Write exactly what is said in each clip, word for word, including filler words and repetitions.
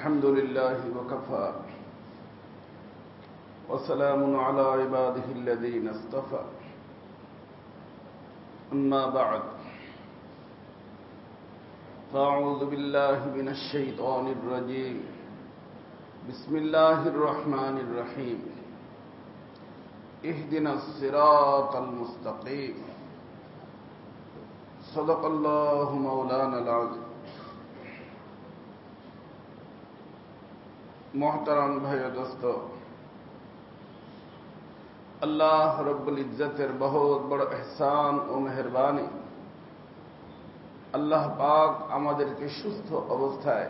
الحمد لله وكفى وسلام على عباده الذين اصطفى أما بعد فأعوذ بالله من الشيطان الرجيم بسم الله الرحمن الرحيم اهدنا الصراط المستقيم صدق الله مولانا العظيم मोहतरम भाई दोस्तों, अल्लाह रब्बुल इज्जतेर बहुत बड़ एहसान और मेहरबानी अल्लाह पाक आमादेरके सुस्थ अवस्थाय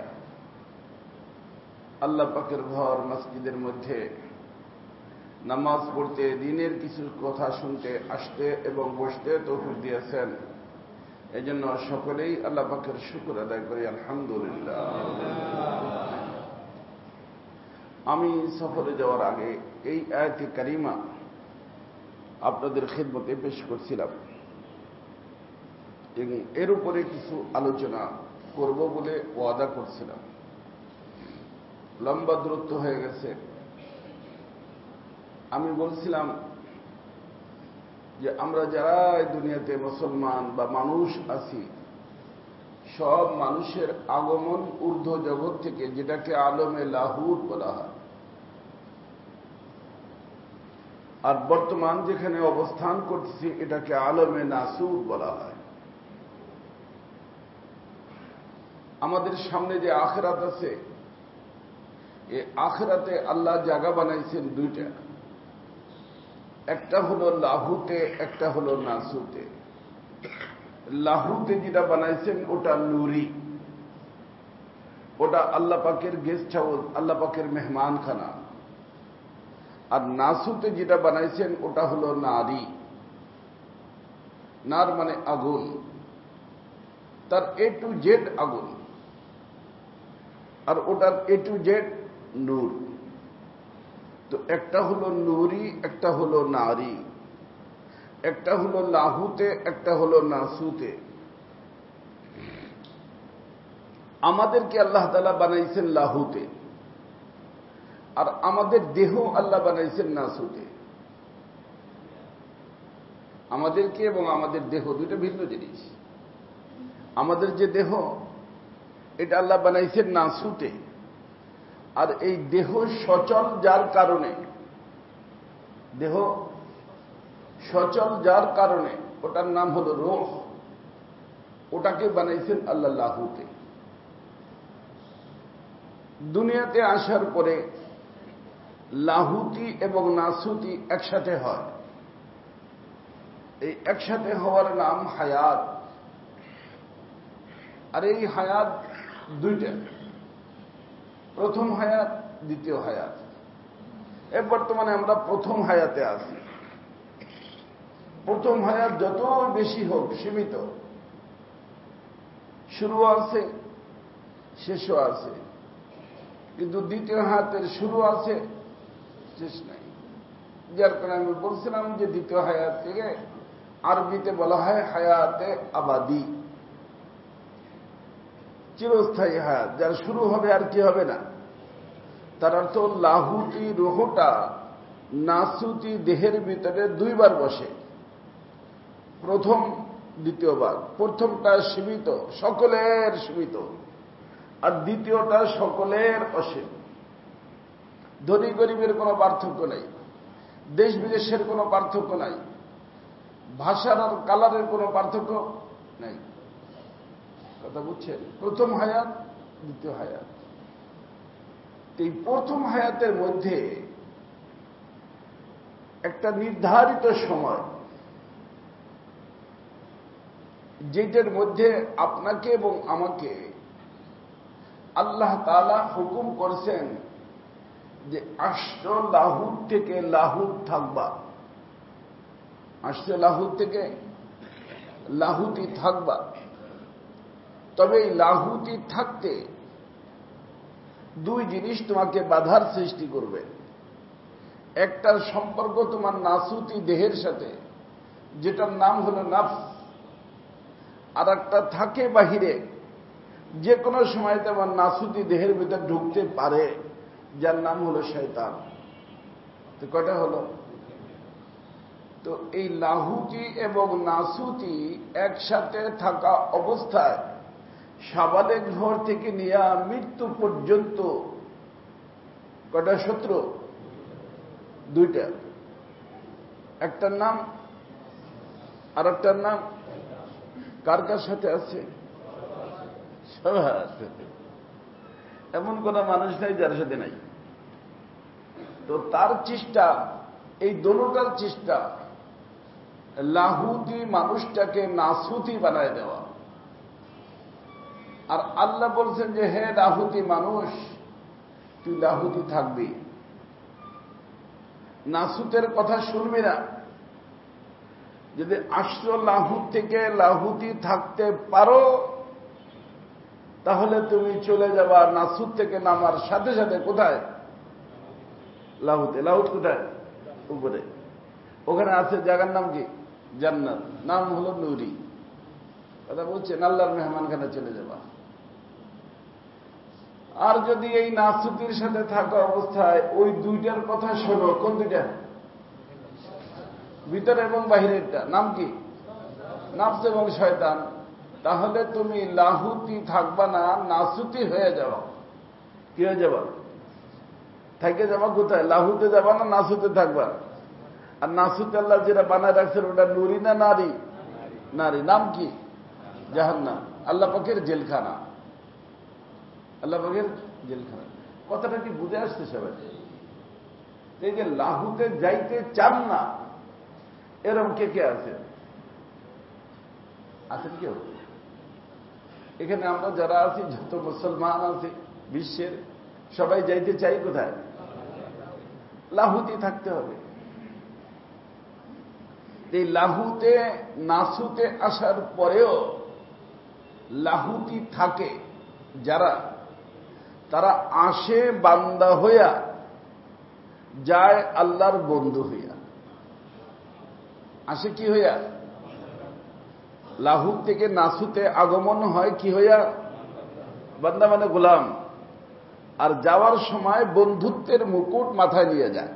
अल्लाह पाकेर घर मस्जिदेर मध्य नामाज पढ़ते दीनेर किछु कथा शुनते आसते एवं बसते तौफीक दियेछेन। एजন্য সকলেই আল্লাহ পাকের শুকর আদায় করি আলহামদুলিল্লাহ। আমি সফরে যাওয়ার আগে এই আয়াতে কারিমা আপনাদের খিদমতে পেশ করছিলাম এবং এর উপরে কিছু আলোচনা করব বলে ওয়াদা করছিলাম। লম্বা দূরত্ব হয়ে গেছে। আমি বলছিলাম যে আমরা যারা এই দুনিয়াতে মুসলমান বা মানুষ আছি, সব মানুষের আগমন ঊর্ধ্ব জগৎ থেকে, যেটাকে আলমে লাহুত বলা হয়। আর বর্তমান যেখানে অবস্থান করতেছি এটাকে আলমে নাসুত বলা হয়। আমাদের সামনে যে আখিরাত আছে, এই আখিরাতে আল্লাহ জায়গা বানাইছেন দুইটা, একটা হলো লাহুতে, একটা হলো নাসুতে। লাহুতে যেটা বানাইছেন ওটা নূরি, ওটা আল্লাহ পাকের গেস্ট হাউস, আল্লাহ পাকের মেহমানখানা। আর নাসুতে যেটা বানাইছেন ওটা হলো নারী। নার মানে আগুন, তার এ টু জেড আগুন, আর ওটার এ টু জেড নূর। তো একটা হলো নূরি, একটা হলো নারী, একটা হলো লাহুতে, একটা হলো নাসুতে। আমাদেরকে আল্লাহ তাআলা বানাইছেন লাহুতে, আর আমাদের দেহ আল্লাহ বানাইছেন নাসুতে। আমাদেরকে এবং আমাদের দেহ দুইটা ভিন্ন জিনিস। আমাদের যে দেহ, এটা আল্লাহ বানাইছেন নাসুতে। আর এই দেহ সচল যার কারণে, দেহ সচল যার কারণে, ওটার নাম হলো রূহ, ওটাকে বানাইছেন আল্লাহ লাহুতে। দুনিয়াতে আসার পরে লাহুতি এবং নাসুতি একসাথে হয়। এই একসাথে হওয়ার নাম হায়াত। আর এই হায়াত দুইটা, প্রথম হায়াত, দ্বিতীয় হায়াত। এ বর্তমানে আমরা প্রথম হায়াতে আছি। প্রথম হায়াত যত বেশি হোক সীমিত, শুরু আছে শেষও আছে, কিন্তু দ্বিতীয় হায়াতের শুরু আছে শেষ নাই। যার কারণে আমি বলছিলাম যে দ্বিতীয় হায়াত থেকে আরবিতে বলা হয় হায়াতে আবাদি, চিরস্থায়ী হায়াত, যার শুরু হবে আর কি হবে না। তার অর্থ লাহুতি রুহটা নাসুতি দেহের ভিতরে দুইবার বসে, প্রথম দ্বিতীয়বার। প্রথমটা সীমিত, সকলের সীমিত, আর দ্বিতীয়টা সকলের অসীম। ধনী গরিবের কোনো পার্থক্য নাই, দেশ বিদেশের কোনো পার্থক্য নাই, ভাষার আর কালারের কোনো পার্থক্য নাই। কথা বুঝছেন? প্রথম হায়াত, দ্বিতীয় হায়াত। এই প্রথম হায়াতের মধ্যে একটা নির্ধারিত সময়, যেটার মধ্যে আপনাকে এবং আমাকে আল্লাহ তাআলা হুকুম করেছেন যে আসছ লাহুত থেকে লাহুত থাকবা, আসছ লাহুত থেকে লাহুতি থাকবা। তবে এই লাহুতি থাকতে দুই জিনিস তোমাকে বাধার সৃষ্টি করবে। একটার সম্পর্ক তোমার নাসুতি দেহের সাথে, যেটার নাম হলো নাফস। আর একটা থাকে বাহিরে, যে কোনো সময় তেমন নাসুতি দেহের ভিতর ঢুকতে পারে, যার নাম হলো শয়তান। তো কয়টা হলো? তো এই লাহুতি এবং নাসুতি একসাথে থাকা অবস্থায় সাবালেক ঘর থেকে নিয়ে মৃত্যু পর্যন্ত কয়টা শত্রু? দুইটা। একটার নাম আর একটার নাম কার কার সাথে আছে? সবার সাথে। এমন কোন মানুষ নাই যার সাথে নাই। তো তার চেষ্টা, এই দোনোটার চেষ্টা, লাহুতি মানুষটাকে নাসুতি বানায় দেওয়া। আর আল্লাহ বলছেন যে হে লাহুতি মানুষ, তুই লাহুতি থাকবি, নাসুতের কথা শুনবি না। যদি আসল লাহুত থেকে লাহুতি থাকতে পারো তাহলে তুমি চলে যাবা নাসুত থেকে নামার সাথে সাথে। কোথায়? লাহুতে। লাহুত কোথায়? উপরে। ওখানে আছে জায়গার নাম কি? জান্নাত। নাম হলো নূরি। কথা বলছেন, আল্লাহর মেহমানখানে চলে যাবা। আর যদি এই নাসুতির সাথে থাকা অবস্থায় ওই দুইটার কথা শোনো, কোন দুইটা? ভিতরে এবং বাহিরেরটা। নাম কি? নাফস এবং শয়তান। তাহলে তুমি লাহুতি থাকবা না, নাসুতি হয়ে যাবা। কি হয়ে যাবা? থেকে যাবা কোথায়? লাহুতে যাবা না নাসুতে থাকবা? আর নাসুতে আল্লাহ যেটা বানায় রাখছেন ওটা নুরি না নারী? নারী। নাম কি? জাহান্নাম। আল্লাহ পাকের জেলখানা। আল্লাহ পাকের জেলখানা। কথাটা কি বুঝে আসছে সবাই? এই যে লাহুতে যাইতে চান না, এরকম কে কে আছে? আছেন কেউ? এখানে আমরা যারা আছি, যত মুসলমান আছি বিশ্বের, সবাই যাইতে চাই কোথায়? লাহুতি থাকতে হবে। এই লাহুতে নাসুতে আসার পরেও লাহুতি থাকে যারা, তারা আসে বান্দা হইয়া, যায় আল্লাহর বন্ধু হইয়া। আসে কি হইয়া? লাহুত থেকে নাসুতে আগমন হয় কি হইয়া? বান্দা মানে গোলাম। আর যাওয়ার সময় বন্ধুত্বের মুকুট মাথায় নিয়ে যায়।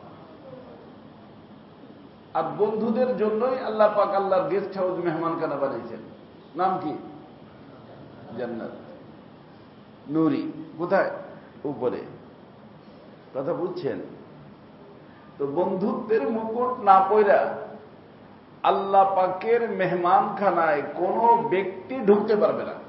আর বন্ধুদের জন্যই আল্লাহ পাক আল্লাহর গেস্ট হাউস, মেহমানখানা বানিয়েছেন। নাম কি? জান্নাত। নূরি। কোথায়? উপরে। কথা বুঝছেন? তো বন্ধুত্বের মুকুট না পয়রা আল্লাহ পাকের মেহমানখানায় কোনো ব্যক্তি ঢুকতে পারবে না,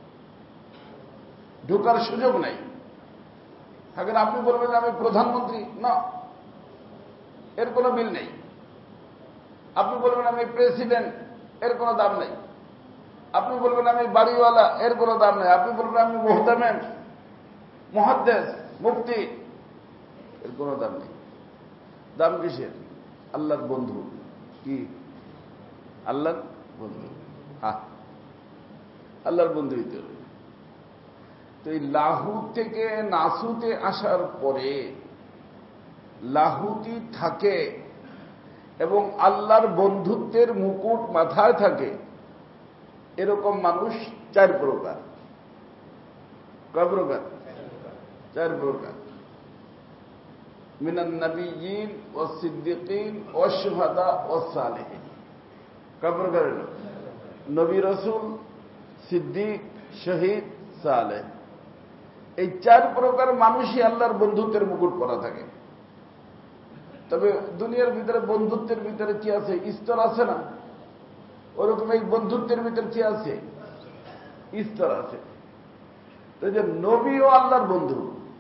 ঢোকার সুযোগ নাই। এখন আপনি বলবেন আমি প্রধানমন্ত্রী, না, এর কোনো বিল নেই। আপনি বলবেন আমি প্রেসিডেন্ট, এর কোনো দাম নেই। আপনি বলবেন আমি বাড়িওয়ালা, এর কোনো দাম নেই। আপনি বলবেন আমি মুহতামিম, মুহাদ্দিস, মুফতি, এর কোনো দাম নেই। দাম কিসের? আল্লাহর বন্ধু। কি? আল্লাহর বন্ধু। হ্যাঁ, আল্লাহর বন্ধু হইতে হবে। তো এই লাহুত থেকে নাসুতে আসার পরে লাহুতি থাকে এবং আল্লাহর বন্ধুত্বের মুকুট মাথায় থাকে, এরকম মানুষ চার প্রকার। কয় প্রকার? চার প্রকার। মিনান নবিয়্যিন ওয়াস সিদ্দিকিন ওয়াস শুহাদা ওয়াস সালিহিন। কয় প্রকার হলো? নবী, রাসূল, সিদ্দিক, শহীদ, সালেহ। এই চার প্রকার মানুষই আল্লাহর বন্ধুত্বের মুকুট পরা থাকে। তবে দুনিয়ার ভিতরে বন্ধুত্বের ভিতরে কি আছে? স্তর আছে না? ওরকম এই বন্ধুত্বের ভিতরে কি আছে? স্তর আছে। তো যে নবীও আল্লাহর বন্ধু,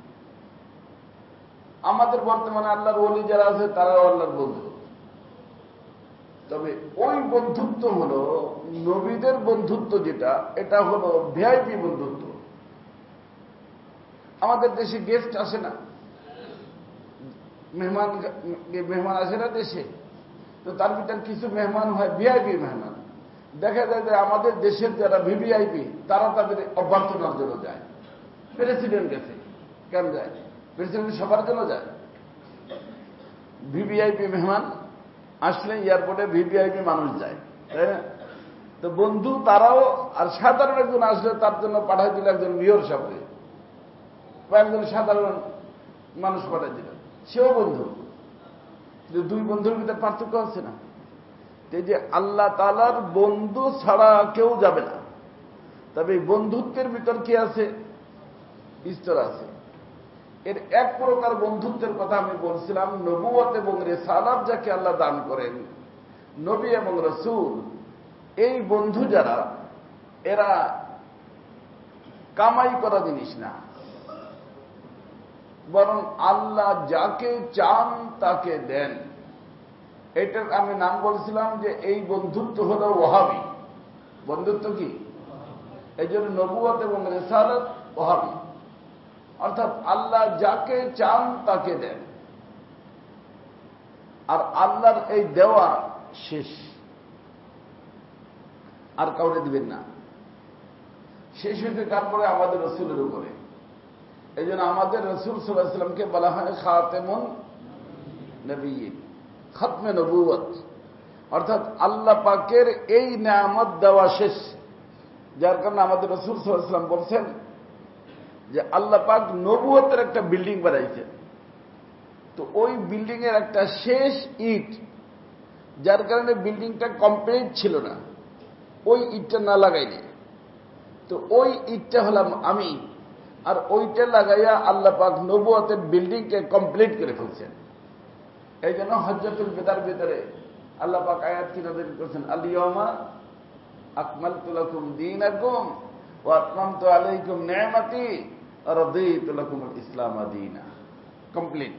আমাদের বর্তমানে আল্লাহর ওলি যারা আছে তারাও আল্লাহর বন্ধু। তবে ওই বন্ধুত্ব হল নবীদের বন্ধুত্ব, যেটা এটা হল ভিআইপি বন্ধুত্ব। আমাদের দেশে গেস্ট আসে না, মেহমান মেহমান আসে না দেশে, তো তার ভিতরে কিছু মেহমান হয় ভিআইপি মেহমান। দেখা যায় যে আমাদের দেশের যারা ভিভিআইপি তারা তাদের অভ্যর্থনার জন্য যায়। প্রেসিডেন্ট গেছে, কেন যায়? প্রেসিডেন্ট সবার জন্য যায়। ভিভিআইপি মেহমান আসলে এয়ারপোর্টে ভিভিআইপি মানুষ যায়, তাই না? তো বন্ধু তারাও, আর সাধারণ একজন আসলে তার জন্য পাঠাই দিল একজন মেয়র সাহেবকে, বা একজন সাধারণ মানুষ পাঠাই দিল, সেও বন্ধু। দুই বন্ধুর ভিতরে পার্থক্য আছে না? এই যে আল্লাহ তাআলার বন্ধু ছাড়া কেউ যাবে না। তবে এই বন্ধুত্বের ভিতর কি আছে? স্তর আছে। এর এক প্রকার বন্ধুত্বের কথা আমি বলছিলাম, নবুয়ত এবং রিসালাত যাকে আল্লাহ দান করেন, নবী এবং রাসূল, এই বন্ধু যারা, এরা কামাই করা জিনিস না, বরং আল্লাহ যাকে চান তাকে দেন। এটার আমি নাম বলছিলাম যে এই বন্ধুত্ব হল ওয়াহাবি বন্ধুত্ব। কি এই জন্য নবুয়ত এবং রিসালাত ওয়াহাবি, অর্থাৎ আল্লাহ যাকে চান তাকে দেন, আর আল্লাহর এই দেওয়া শেষ, আর কাউকে দিবেন না। শেষ হইতে তারপরে আমাদের রসুলের উপরে। এই জন্য আমাদের রসুল সাল্লাল্লাহু আলাইহি ওয়াসাল্লামকে বলা হয় খাতেমুন নবিয়্যিন, খতমে নবুয়ত, অর্থাৎ আল্লাহ পাকের এই নিয়ামত দেওয়া শেষ। যার কারণে আমাদের রসুল সাল্লাল্লাহু আলাইহি ওয়াসাল্লাম বলছেন যে আল্লাহ পাক নবুয়তের একটা বিল্ডিং বানাইছেন, তো ওই বিল্ডিং এর একটা শেষ ইট, যার কারণে বিল্ডিংটা কমপ্লিট ছিল না, ওই ইটটা না লাগাইলে, তো ওই ইটটা হলাম আমি, আর ওইটা লাগাইয়া আল্লাহ পাক নবুয়তের বিল্ডিংকে কমপ্লিট করে ফেলছেন। এই জন্য হজ্জাতুল বিদার ভিতরে আল্লাহ পাক আয়াত কি নাযিল করেছেন, আল ইয়াউমা আকমালতু লাকুম দীনাকুম ওয়া আতমামতু আলাইকুম নি'মাতি ওয়া রাদিতু লাকুমুল ইসলাম দীনা, কমপ্লিট।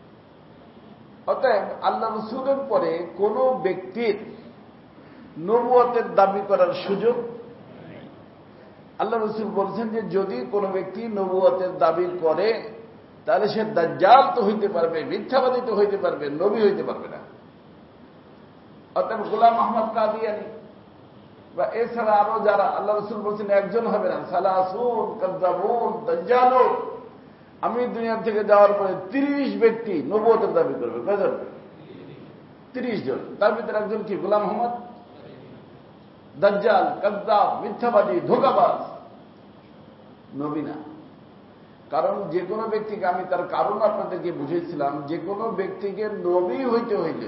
অতএব আল্লাহ রাসূলের পরে কোন ব্যক্তির নবুয়তের দাবি করার সুযোগ নেই। আল্লাহ রাসূল বলছেন যে যদি কোনো ব্যক্তি নবুয়তের দাবি করে তাহলে সে দাজ্জাল তো হইতে পারবে, মিথ্যাবাদী তো হইতে পারবে, নবী হইতে পারবে না। অতএব গোলাম আহমদ কাদিয়ানী বা এছাড়া আরো যারা, আল্লাহ রাসূল বলছেন একজন হবে না, সালাসুন কাযযাবুন দাজ্জালুন, আমি দুনিয়া থেকে যাওয়ার পরে তিরিশ ব্যক্তি নবুয়তের দাবি করবে। কয়জন? তিরিশ জন। তার ভিতরে একজন কি? গোলাম আহমদ, দাজ্জাল, কাযযাব, মিথ্যাবাদী, ধোঁকাবাজ, নবী না। কারণ যে কোনো ব্যক্তিকে, আমি তার কারণ আপনাদেরকে বুঝেছিলাম, যে কোনো ব্যক্তিকে নবী হইতে হইলে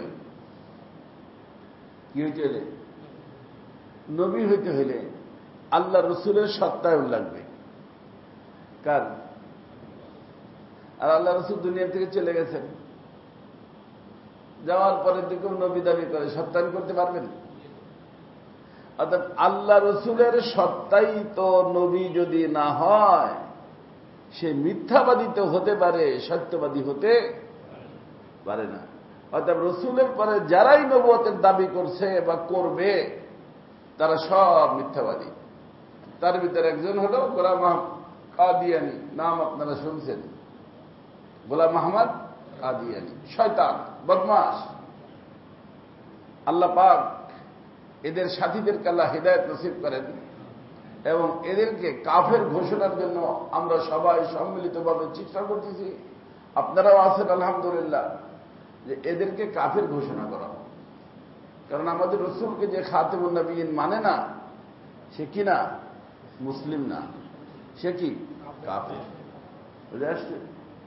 কি হইতে হইলে নবী হইতে হইলে আল্লাহ রসুলের সত্তায়ন লাগবে। কার? আর আল্লাহ রসুল দুনিয়া থেকে চলে গেছেন, যাওয়ার পরে দিকেও নবী দাবি করে, সত্যায়ন করতে পারবেন? অর্থাৎ আল্লাহ রসুলের সত্তাই তো নবী যদি না হয়, সে মিথ্যাবাদী তো হতে পারে, সত্যবাদী হতে পারে না। অর্থাৎ রসুলের পরে যারাই নবুয়তের দাবি করছে বা করবে, তারা সব মিথ্যাবাদী। তার ভিতরে একজন হল গোলাম কাদিয়ানী, নাম আপনারা শুনছেন, গোলাম আহমদ কাদিয়ানী, শয়তান, বদমাশ। আল্লাহ পাক এদের সাথীদেরকে আল্লাহ হিদায়াত নসিব করেন এবং এদেরকে কাফের ঘোষণার জন্য আমরা সবাই সম্মিলিতভাবে চেষ্টা করতেছি, আপনারাও আছেন আলহামদুলিল্লাহ, যে এদেরকে কাফের ঘোষণা করা। কারণ আমাদের রসুলকে যে খাতেমুন নবিয়্যিন মানে না, সে কি না? মুসলিম না, সে কি? কাফের। বুঝে আসছে?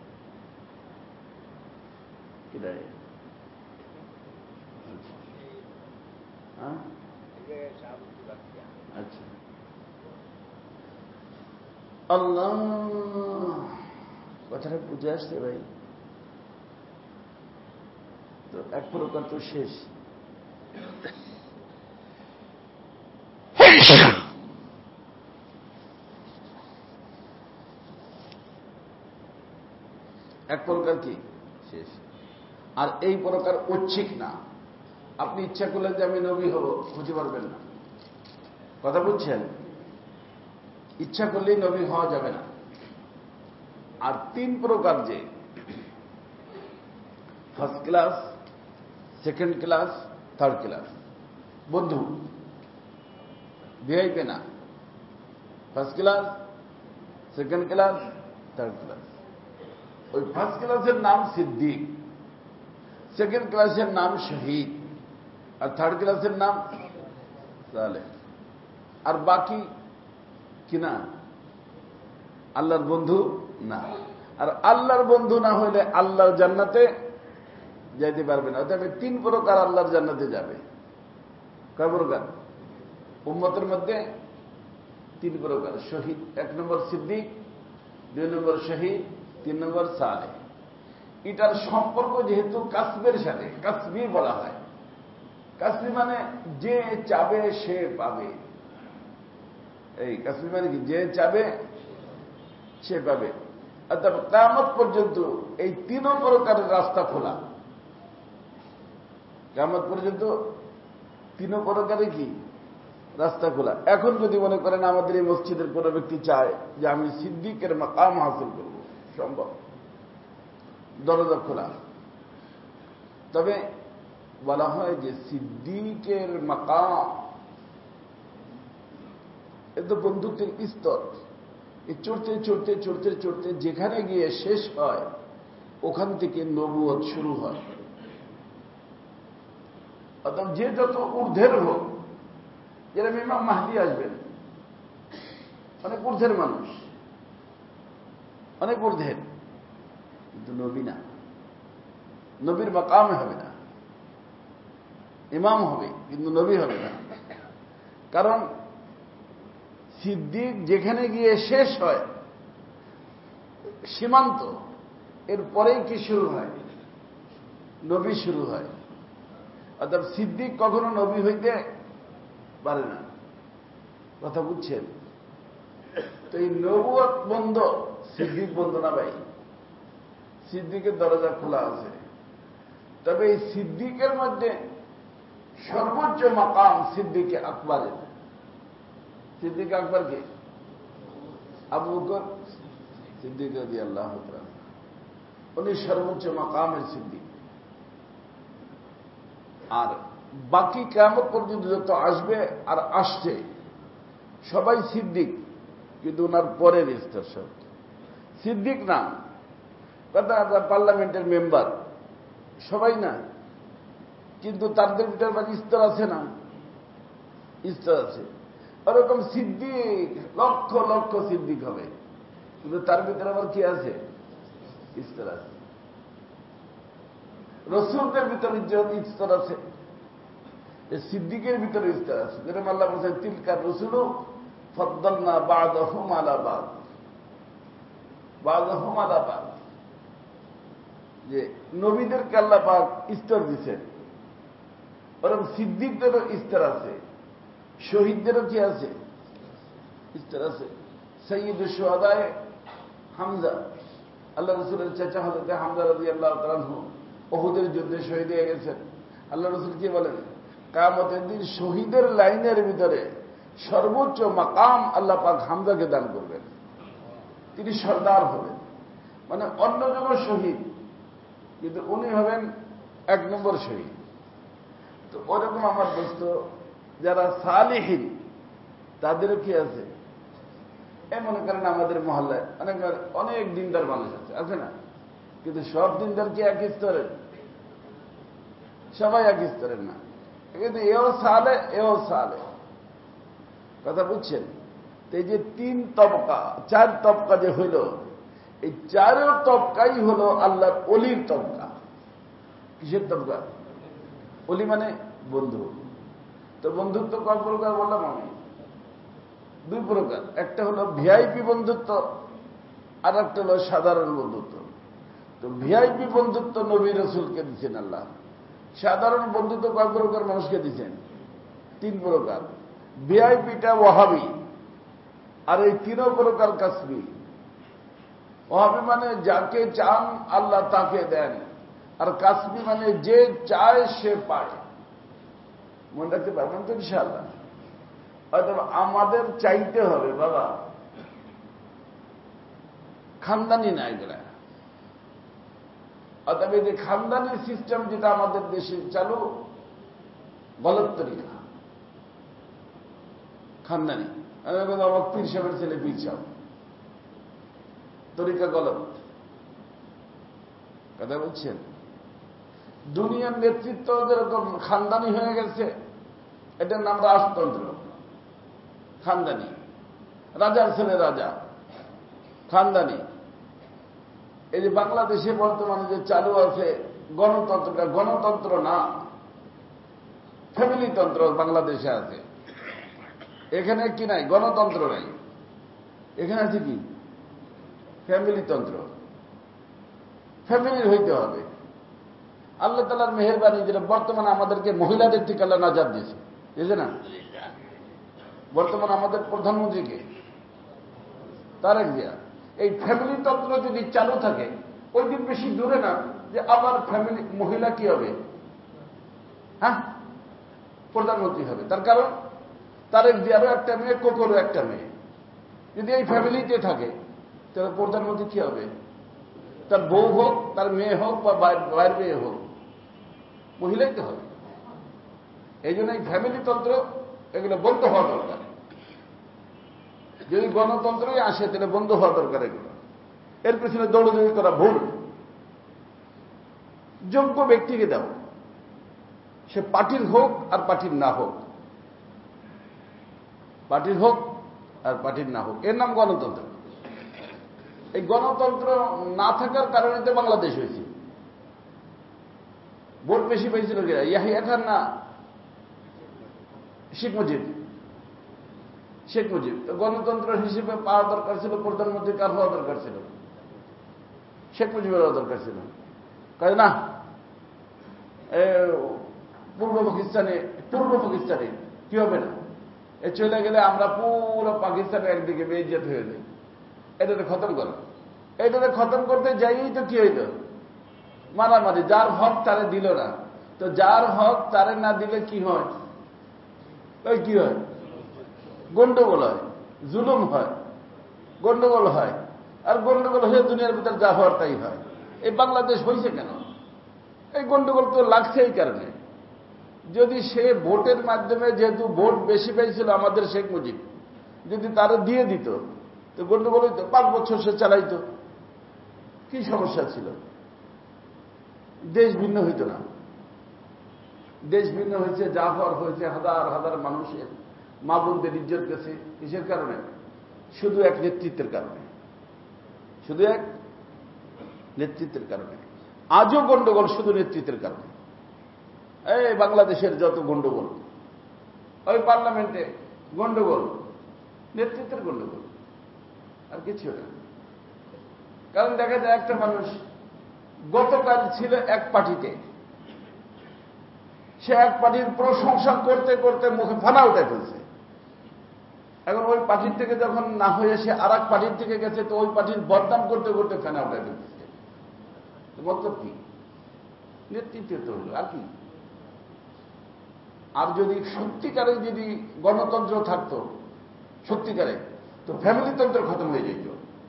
আচ্ছা, আল্লাহ, কথাটা বুঝে আসছে ভাই? তো এক প্রকার তো শেষ। এক প্রকার কি শেষ, আর এই প্রকার ঐচ্ছিক না। আপনি ইচ্ছা করলেন যে আমি নবী হব, হতে পারবেন না। কথা বুঝছেন? ইচ্ছা করলেই নবী হওয়া যাবে না। আর তিন প্রকার, যে first class, second class, third class বন্ধু, ভিআইপি না। First class, second class, third class. ওই ফার্স্ট ক্লাসের নাম সিদ্দিক, সেকেন্ড ক্লাসের নাম শহীদ, আর থার্ড ক্লাসের নাম সালেহ। আর বাকি কিনা আল্লাহর বন্ধু না। আর আল্লাহর বন্ধু না হলে আল্লাহর জান্নাতে যাইতে পারবে না। তবে তিন প্রকার আল্লাহর জান্নাতে যাবে। কয় প্রকার? উম্মতের মধ্যে তিন প্রকার। শহীদ এক নম্বর সিদ্দিক, দুই নম্বর শহীদ, তিন নম্বর সালেহ। এটার সম্পর্ক যেহেতু কাসবের সাথে, কাসবি বলা হয়। কাসবি মানে যে চাবে সে পাবে। এই কাসবি মানে কি? যে চাবে সে পাবে। অর্থাৎ কিয়ামত পর্যন্ত এই তিন প্রকারের রাস্তা খোলা। কিয়ামত পর্যন্ত তিন প্রকারে কি রাস্তা খোলা। এখন যদি মনে করেন আমাদের এই মসজিদের কোন ব্যক্তি চায় যে আমি সিদ্দিকের মাকাম হাসিল করব, সম্ভব, দরজা খোলা। তবে বলা হয় যে সিদ্দিকের মাকাম এ তো বন্ধুত্বের স্তর। এই চড়তে চড়তে চড়তে চড়তে যেখানে গিয়ে শেষ হয় ওখান থেকে নবুয়ত শুরু হয়। অর্থাৎ যে যত ঊর্ধ্বের হোক, যেরকম ইমাম মাহদী আসবেন, অনেক ঊর্ধ্বের মানুষ, অনেক ঊর্ধ্বের, কিন্তু নবী না। নবীর মাকামে হবে না। ইমাম হবে কিন্তু নবী হবে না। কারণ সিদ্দিক যেখানে গিয়ে শেষ হয় সীমান্ত, এর পরেই কি শুরু হয়? নবী শুরু হয়। অর্থাৎ সিদ্দিক কখনো নবী হইতে পারে না। কথা বুঝছেন? তো এই নবুয়ত বন্ধ, সিদ্দিক বন্ধ না ভাই। সিদ্দিকের দরজা খোলা আছে। তবে এই সিদ্দিকের মধ্যে সর্বোচ্চ মাকাম সিদ্দিকে আকবরের। সিদ্দিক আকবর কে? আবু বকর সিদ্দিক রাদিয়াল্লাহু তাআলা, উনি সর্বোচ্চ মাকামের সিদ্দিক। আর বাকি কিয়ামত পর্যন্ত যত আসবে আর আসছে সবাই সিদ্দিক, কিন্তু ওনার পরের স্তর সব সিদ্দিক না। কথা, পার্লামেন্টের মেম্বার সবাই না, কিন্তু তাদের ভিতরে মানে স্তর আছে না? স্তর আছে। ওরকম সিদ্দিক লক্ষ লক্ষ সিদ্দিক হবে, কিন্তু তার ভিতরে আবার কি আছে? স্তর আছে। রসুলদের ভিতরে স্তর আছে, সিদ্দিকের ভিতরে স্তর আছে। যেরকম আল্লাহ বলছেন তিলকার রসুলু ফদ্দালনা বা'দাহুম আলা বা'দ, বা'দাহুম আলা বা'দ, যে নবীদেরকে আল্লাহ পাক স্তর দিচ্ছেন, ওরকম সিদ্দিকদেরও স্তর আছে, শহীদদেরও কি আছে? স্তর আছে। সাইয়্যিদুশ শুহাদায়ে হামজা, আল্লাহ রসুলের চাচা হযরত হামজা রাদিয়াল্লাহু তাআলা আনহু উহুদের যুদ্ধে শহীদ হয়ে গেছেন। আল্লাহ রসুল কি বলেন? কিয়ামতের দিন শহীদের লাইনের ভিতরে সর্বোচ্চ মাকাম আল্লাহ পাক হামজাকে দান করবেন। তিনি সর্দার হবেন, মানে অন্যজন শহীদ, কিন্তু উনি হবেন এক নম্বর শহীদ। তো ওরকম আমার দোস্ত যারা সালিহিন তাদেরও কি আছে? এ মনে করেন আমাদের মহল্লায় অনেক অনেক দিনদার মানুষ আছে, আছে না? কিন্তু সব দিনদার কি এক স্তরের? সবাই এক স্তরের না, কিন্তু এও সালে এও সালে। কথা বুঝছেন? তো এই যে তিন তবকা, চার তবকা যে হইল, এই চারো তবকাই হল আল্লাহর অলির তবকা। কিসের তবকা? অলি মানে বন্ধু। তো বন্ধুত্ব কয় প্রকার বললাম আমি? দুই প্রকার। একটা হলো ভিআইপি বন্ধুত্ব, আর একটা হলো সাধারণ বন্ধুত্ব। তো ভিআইপি বন্ধুত্ব নবী রাসূলকে দিচ্ছেন আল্লাহ। সাধারণ বন্ধুত্ব কয় প্রকার মানুষকে দিচ্ছেন? তিন প্রকার। ভিআইপিটা ওয়াহাবি, আর এই তিন প্রকার কাসবি। ওয়াহাবি মানে যাকে চান আল্লাহ তাকে দেন, আর কাসবি মানে যে চায় সে পায়। মনে রাখতে পারবেন তো ইনশাআল্লাহ? অথবা আমাদের চাইতে হবে বাবা, খানদানি না এগুলা। অথবা এই যে খানদানি সিস্টেম যেটা আমাদের দেশে চালু, গলত তরিকা। খানদানি আমার পীর সাহেবের ছেলে পীর সাহেব, তরিকা গলত। কথা বলছেন? দুনিয়ার নেতৃত্ব যেরকম খানদানি হয়ে গেছে, এটার নাম রাজতন্ত্র। খানদানি, রাজার ছেলে রাজা, খানদানি। এই যে বাংলাদেশে বর্তমানে যে চালু আছে গণতন্ত্রটা, গণতন্ত্র না, ফ্যামিলিতন্ত্র বাংলাদেশে আছে। এখানে কি নাই? গণতন্ত্র নাই, এখানে আছে কি? ফ্যামিলিতন্ত্র। ফ্যামিলির হইতে হবে। আল্লাহ তাআলার মেহেরবানি, যেটা বর্তমানে আমাদেরকে মহিলাদের থেকে আল্লাহ নাজাত দিয়েছে, বুঝে না? বর্তমানে আমাদের প্রধানমন্ত্রীকে তারেক জিয়া। এই ফ্যামিলিতন্ত্র যদি চালু থাকে, ওই দিন বেশি দূরে না যে আবার ফ্যামিলি মহিলা কি হবে? হ্যাঁ, প্রধানমন্ত্রী হবে। তার কারণ তারেক জিয়ারও একটা মেয়ে, কোকরও একটা মেয়ে। যদি এই ফ্যামিলিতে থাকে তাহলে প্রধানমন্ত্রী কি হবে? তার বউ হোক, তার মেয়ে হোক, বা ভাইয়ের মেয়ে হোক, মহিলাই তো হবে। এই জন্য এই ফ্যামিলিতন্ত্র এগুলো বন্ধ হওয়া দরকার। যদি গণতন্ত্রই আসে তাহলে বন্ধ হওয়া দরকার এগুলো। এর পিছনে দৌড়দৌড়ি করা ভুল। যোগ্য ব্যক্তিকে দাও, সে পার্টির হোক আর পার্টির না হোক, পার্টির হোক আর পার্টির না হোক, এর নাম গণতন্ত্র। এই গণতন্ত্র না থাকার কারণে তো বাংলাদেশ হয়েছে। ভোট বেশি পেয়েছিল কিনা? ইয়াহিয়া খান না শেখ মুজিব? শেখ মুজিব। তো গণতন্ত্র হিসেবে পাওয়া দরকার ছিল, প্রধানমন্ত্রী কার হওয়া দরকার ছিল? শেখ মুজিবের হওয়া দরকার ছিল। কাজে না, পূর্ব পাকিস্তানে, পূর্ব পাকিস্তানে কি হবে না? এ চলে গেলে আমরা পুরো পাকিস্তানে একদিকে বেইজ্জত হয়ে যাই। এটাতে খতম করো। এটাতে খতম করতে যাই তো কি হইত? মারামারি। যার হক তারে দিল না, তো যার হক তারে না দিলে কি হয়? ওই কি হয়? গন্ডগোল হয়, জুলুম হয়, গন্ডগোল হয়। আর গন্ডগোল হয়ে দুনিয়ার ভিতর যা হওয়ার তাই হয়। এই বাংলাদেশ হয়েছে কেন? এই গন্ডগোল তো লাগছে এই কারণে। যদি সে ভোটের মাধ্যমে, যেহেতু ভোট বেশি পেয়েছিল আমাদের শেখ মুজিব, যদি তারা দিয়ে দিত তো গন্ডগোল হইতো। পাঁচ বছর সে চালাইতো, কি সমস্যা ছিল? দেশ ভিন্ন হইত না। দেশ ভিন্ন হয়েছে, যা হওয়ার হয়েছে। হাজার হাজার মানুষের মা বোনদের ইজ্জত গেছে। কিসের কারণে? শুধু এক নেতৃত্বের কারণে, শুধু এক নেতৃত্বের কারণে। আজও গন্ডগোল শুধু নেতৃত্বের কারণে। এই বাংলাদেশের যত গন্ডগোল, ওই পার্লামেন্টে গন্ডগোল, নেতৃত্বের গন্ডগোল, আর কিছু না। কারণ দেখা যায় একটা মানুষ গতকাল ছিল এক পার্টিতে, সে এক পার্টির প্রশংসা করতে করতে মুখে ফানা উঠে ফেলছে। এখন ওই পার্টির থেকে যখন না হয়ে সে আর এক পার্টির থেকে গেছে, তো ওই পার্টির বদনাম করতে করতে ফানা উঠে ফেলছে। মতলব কি? নেতৃত্ব তো হলো, আর কি? আর যদি সত্যিকারে যদি গণতন্ত্র থাকতো সত্যিকারে, তো ফ্যামিলিতন্ত্র খতম হয়ে যেত।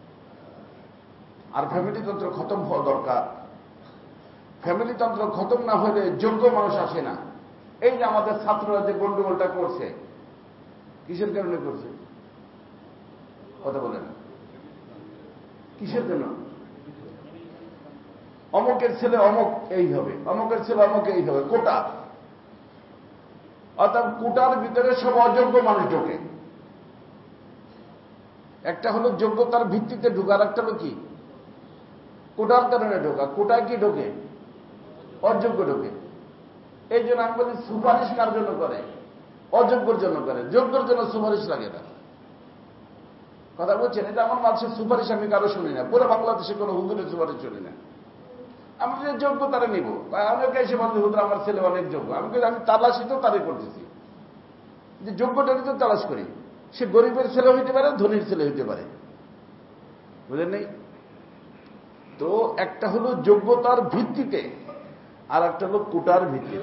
আর ফ্যামিলিতন্ত্র খতম হওয়া দরকার। ফ্যামিলিতন্ত্র খতম না হলে যোগ্য মানুষ আসে না। এই যে আমাদের ছাত্ররা যে গন্ডগোলটা করছে, কিসের কারণে করছে? কথা বলে না। কিসের জন্য? অমুকের ছেলে অমুক এই হবে, অমুকের ছেলে অমুক এই হবে, কোটা। অর্থাৎ কোটার ভিতরে সব অযোগ্য মানুষ ঢোকে। একটা হলো যোগ্যতার ভিত্তিতে ঢোকার, একটা হলো কি কোটার কারণে ঢোকা। কোটায় কি ঢোকে? অযোগ্য ঢোকে। এই জন্য আমি বলি, সুপারিশ কার জন্য করে? অযোগ্যর জন্য করে, যোগ্যর জন্য সুপারিশ লাগে না। কথা বলছেন? এটা আমার মানুষের সুপারিশ আমি কারো শুনি না। পুরো বাংলাদেশে কোনো হুজুরের সুপারিশ শুনি না। আমি যে যোগ্য তারা নিব। অনেকে এসে বলছে হুজুর আমার ছেলে অনেক যোগ্য। আমি আমি তালাশি তো তারই করতেছি, যে যোগ্যটাকে তো তালাশ করি। সে গরিবের ছেলে হইতে পারে, ধনীর ছেলে হইতে পারে, বুঝলেন নেই? তো একটা হলো যোগ্যতার ভিত্তিতে, আর একটা হলো কোটার ভিত্তিতে।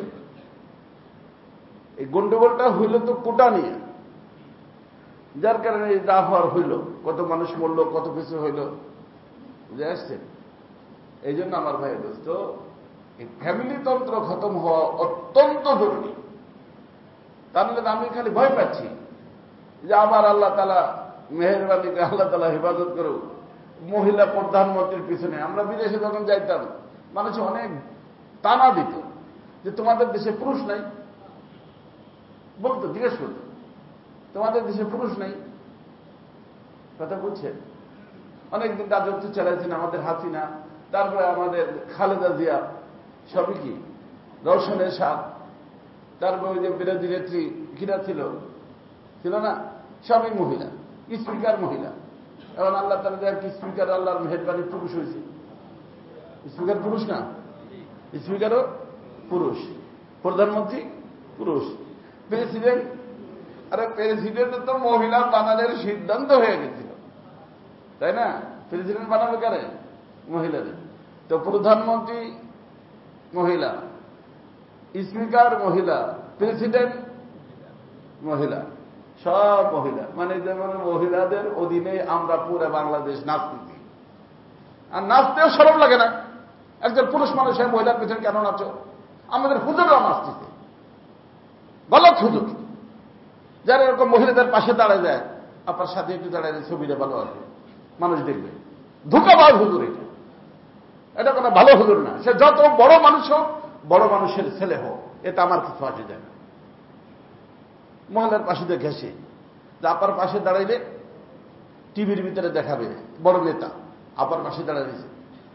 এই গন্ডগোলটা হইল তো কোটা নিয়ে, যার কারণে যা হওয়ার হইল, কত মানুষ মরল, কত কিছু হইল, বুঝে আসছে? এই জন্য আমার ভাই দোস্ত, এই ফ্যামিলিতন্ত্র খতম হওয়া অত্যন্ত জরুরি। তাহলে আমি খালি ভয় পাচ্ছি যে আবার আল্লাহ তাআলা মেহেরবানিতে আল্লাহ তাআলা হেফাজত করুক মহিলা প্রধানমন্ত্রীর পিছনে। আমরা বিদেশে যখন যাইতাম, মানুষ অনেক টানা দিত যে তোমাদের দেশে পুরুষ নাই, বলতো, জিজ্ঞেস করতো তোমাদের দেশে পুরুষ নাই, কথা বুঝছেন? অনেকদিন রাজত্ব চালাইছেন আমাদের হাসিনা, তারপরে আমাদের খালেদা জিয়া, সবই কি রওশনের সাথ, তারপরে ওই যে বিরোধী নেত্রী কিরা ছিল ছিল না, সবই মহিলা, স্পিকার মহিলা। এখন আল্লাহ তাআলা দেখ স্পিকার আল্লাহর মেহেরবানি পুরুষ হয়েছে। স্পিকার পুরুষ না, স্পিকারও পুরুষ, প্রধানমন্ত্রী পুরুষ, প্রেসিডেন্ট, আরে প্রেসিডেন্ট তো মহিলা বানানোর সিদ্ধান্ত হয়ে গেছিল, তাই না? প্রেসিডেন্ট বানাবে কারে? মহিলাদের। তো প্রধানমন্ত্রী মহিলা, স্পিকার মহিলা, প্রেসিডেন্ট মহিলা, সব মহিলা। মানে যেমন মহিলাদের অধীনে আমরা পুরো বাংলাদেশ নাচতেছি, আর নাচতেও সরব লাগে না। একজন পুরুষ মানুষের মহিলার পিছনে কেন নাচো? আমাদের হুজুররাও নাচতেছে, গলত হুজুর, যারা এরকম মহিলাদের পাশে দাঁড়ায় যায়, আপনার সাথে একটু দাঁড়ায় ছবিটা ভালো আসবে, মানুষ দেখবে। ধোঁকাবাজ হুজুর এটা, এটা কোনো ভালো হুজুর না। সে যত বড় মানুষ হোক, বড় মানুষের ছেলে হোক, এটা আমার কিছু আসে যায় না। মহিলার পাশে দেখে আসে যে আপার পাশে দাঁড়াইলে টিভির ভিতরে দেখাবে বড় নেতা, আপার পাশে দাঁড়াইছে।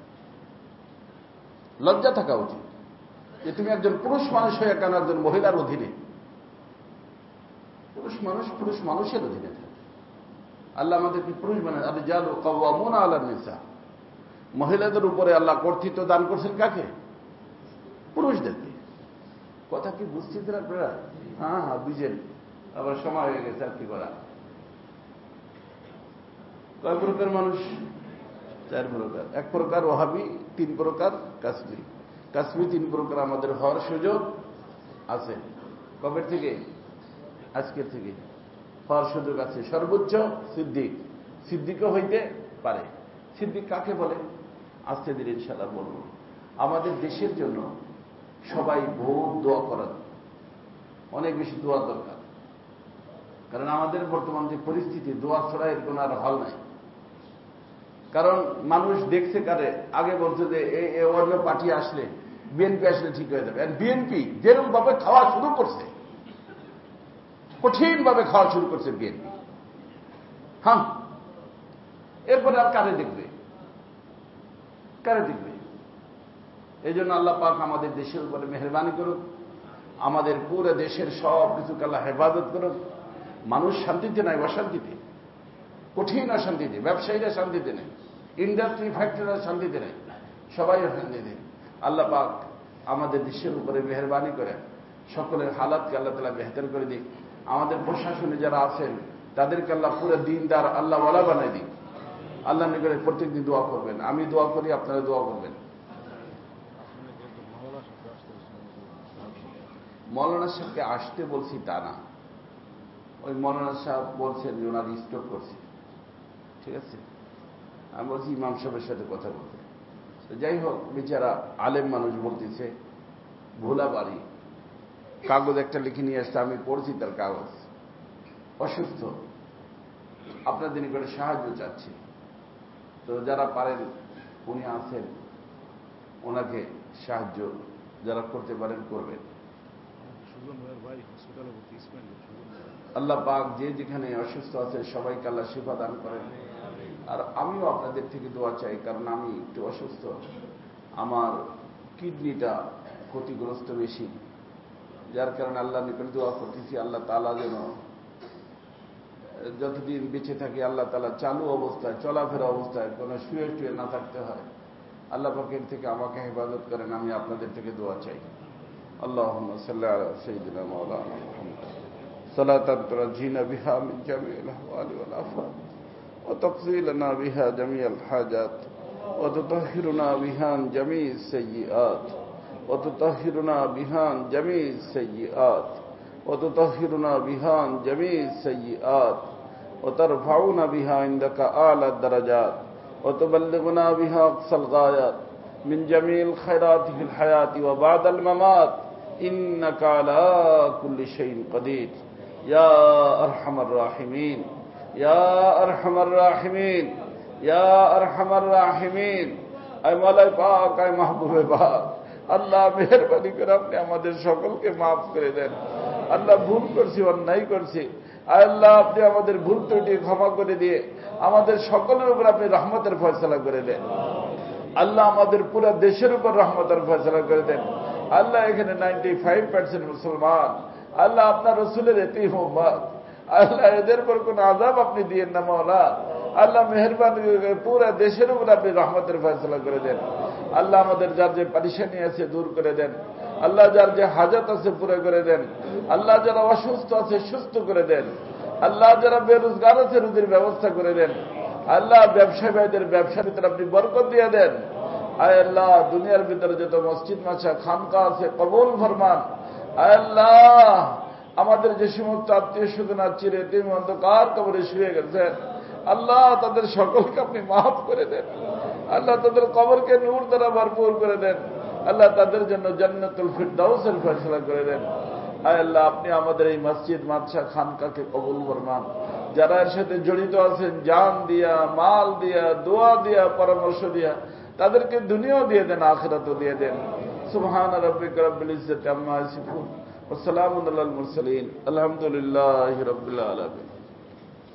লজ্জা থাকা উচিত যে তুমি একজন পুরুষ মানুষ হয়ে কেন একজন মহিলার অধীনে? পুরুষ মানুষ পুরুষ মানুষের অধীনে থাকে। আল্লাহ আমাদেরকে পুরুষ বানায়, আর রিজালু কাওয়ামুনা আলান নিসা। মহিলাদের উপরে আল্লাহ কর্তৃত্ব দান করছেন কাকে? পুরুষদেরকে। কথা কি বুঝছেন আপনারা? হ্যাঁ হ্যাঁ বুঝেন। আবার সময় হয়ে গেছে, আর কি করা। কয় প্রকার মানুষ? চার প্রকার। এক প্রকার ওহাবি, তিন প্রকার কাশ্মীর। কাশ্মীর তিন প্রকার আমাদের হওয়ার সুযোগ আছে। কবের থেকে? আজকের থেকে হওয়ার সুযোগ আছে। সর্বোচ্চ সিদ্দিক, সিদ্দিকও হইতে পারে। সিদ্দিক কাকে বলে? আজকে দিন ইনশাআল্লাহ বলব। আমাদের দেশের জন্য সবাই বহুত দোয়া করেন, অনেক বেশি দোয়া দরকার। কারণ আমাদের বর্তমান যে পরিস্থিতি, দোয়া ছাড়া এর কোনো আর হল নাই। কারণ মানুষ দেখছে কারে, আগে বলছে যে এই অন্য পার্টি আসলে, বিএনপি আসলে ঠিক হয়ে যাবে। আর বিএনপি যেরকম ভাবে খাওয়া শুরু করছে, কঠিন ভাবে খাওয়া শুরু করছে বিএনপি। হ্যাঁ, এরপরে আর কারে দেখবে? কারে দেখবে? এই জন্য আল্লাহ পাক আমাদের দেশের উপরে মেহরবানি করুক, আমাদের পুরো দেশের সব কিছুকে আল্লাহ হেফাজত করুক। মানুষ শান্তিতে নাই, অশান্তিতে, কঠিন অশান্তিতে। ব্যবসায়ীরা শান্তিতে নেই, ইন্ডাস্ট্রি ফ্যাক্টরিরা শান্তিতে নেই, সবাই অশান্তিতে। আল্লাহ পাক আমাদের দেশের উপরে মেহরবানি করে সকলের হালাতকে আল্লাহ তাআলা বেহতর করে দিক। আমাদের প্রশাসনে যারা আছেন তাদেরকে আল্লাহ পুরো দিনদার আল্লাহ ওয়ালা বানাই দিক। আল্লাহ নিকটে প্রত্যেকদিন দোয়া করবেন, আমি দোয়া করি, আপনারা দোয়া করবেন। মৌলানা সাহেবকে আসতে বলছি তা না, ওই মৌলানা সাহেব বলছেন যে ওনার স্ট্রোক করছে, ঠিক আছে। আমি বলছি ইমাম সাহেবের সাথে কথা বলতে। যাই হোক, বেচারা আলেম মানুষ বলতেছে ভোলা বাড়ি, কাগজ একটা লিখে নিয়ে আসছে, আমি পড়ছি তার কাগজ, অসুস্থ, আপনাদের নিকটে সাহায্য চাচ্ছি। তো যারা পারেন, উনি আছেন, ওনাকে সাহায্য যারা করতে পারেন করবেন। আল্লাহ পাক যে যেখানে অসুস্থ আছে সবাইকে আল্লাহ শিফা দান করেন। আর আমিও আপনাদের থেকে দোয়া চাই, কারণ আমি একটু অসুস্থ, আমার কিডনিটা ক্ষতিগ্রস্ত বেশি, যার কারণে আল্লাহ নিকট দোয়া করতেছি আল্লাহ তাআলা যেন যতদিন বেঁচে থাকি আল্লাহ তাআলা চালু অবস্থায়, চলাফেরা অবস্থায় কোনো শুয়ে শুয়ে না থাকতে হয়। আল্লাহ পাকের থেকে আমাকে হেফাজত করেন, আমি আপনাদের থেকে দোয়া চাই। আল্লাহুম্মা সাল্লি আলা সাইয়্যিদিনা মাওলানা মুহাম্মদ সালাতান তুনজিনা বিহা মিন জামিইল আহওয়ালি ওয়াল আফাত ওয়া তাকযী লানা বিহা জামিআল হাজাত ওয়া তুতাহহিরুনা বিহা মিন জামিইস সাইয়্যাত ওয়া তুতাহহিরুনা বিহা মিন জামিইস সাইয়্যাত ওয়া তুতাহহিরুনা বিহা মিন জামিইস সাইয়্যাত ওয়া তারফাউনা বিহা ইনদাকা আ'লা দারাজাত ওয়া তুবাল্লিগুনা বিহা আকসাল গায়াত মিন জামিইল খায়রাতি ফিল হায়াতি ওয়া বা'দাল মামাত ইন্নাকা আলা কুল্লি শাইইন কাদির ইয়া আরহামার রাহিমিন ইয়া আরহামার রাহিমিন ইয়া আরহামার রাহিমিন। আয় মাওলা পাক, আয় মাহবুবে পাক, আল্লাহ মেহেরবানি করে আপনি আমাদের সকলকে মাফ করে দেন। আল্লাহ ভুল করছি, অন্যায় করছি, আল্লাহ আপনি আমাদের ভুল ত্রুটি ক্ষমা করে দিয়ে আমাদের সকলের উপর আপনি রহমতের ফয়সালা করে দেন। আল্লাহ আমাদের পুরো দেশের উপর রহমতের ফয়সালা করে দেন। আল্লাহ এখানে নাইনটি ফাইভ পার্সেন্ট মুসলমান, আল্লাহ আপনার রসুলের এতেই উম্মত, আল্লাহ এদের পর কোন আযাব আপনি দিয়েন না মাওলা। আল্লাহ মেহেরবানি পুরো দেশের উপর আপনি রহমতের ফয়সালা করে দেন। আল্লাহ আমাদের যার যে পরেশানি আছে দূর করে দেন। আল্লাহ যার যে হাজত আছে পুরো করে দেন। আল্লাহ যারা অসুস্থ আছে সুস্থ করে দেন। আল্লাহ যারা বেরোজগার আছে রুজির ব্যবস্থা করে দেন। আল্লাহ ব্যবসায়ী ভাইদের ব্যবসার ভিতরে আপনি বরকত দিয়ে দেন। আয় আল্লাহ দুনিয়ার ভিতরে যত মসজিদ মাছা খানকা আছে কবুল ফরমান। আয় আল্লাহ আমাদের যে সমস্ত আত্মীয় স্বজন চির এতিম অন্ধকার কবরে শুয়ে গেছেন, আল্লাহ তাদের সকলকে আপনি মাফ করে দেন। আল্লাহ তাদের কবরকে নূর দ্বারা ভরপুর করে দেন। আল্লাহ তাদের জন্য জান্নাতুল ফিরদাউসের ফয়সালা করে দেন। আয় আল্লাহ আপনি আমাদের এই মসজিদ মাদ্রাসা খানকাকে কবুল ফরমান। যারা এর সাথে জড়িত আছেন জান দিয়া, মাল দিয়া, দোয়া দিয়া, পরামর্শ দিয়া, তাদেরকে দুনিয়াও দিয়ে দেন, আখিরাতও দিয়ে দেন। সুবহান রাব্বিকা রাব্বিল ইজ্জাতি আম্মা ইয়াসিফুন ওয়া সালামুন আলাল মুরসালিন আলহামদুলিল্লাহি রাব্বিল আলামিন।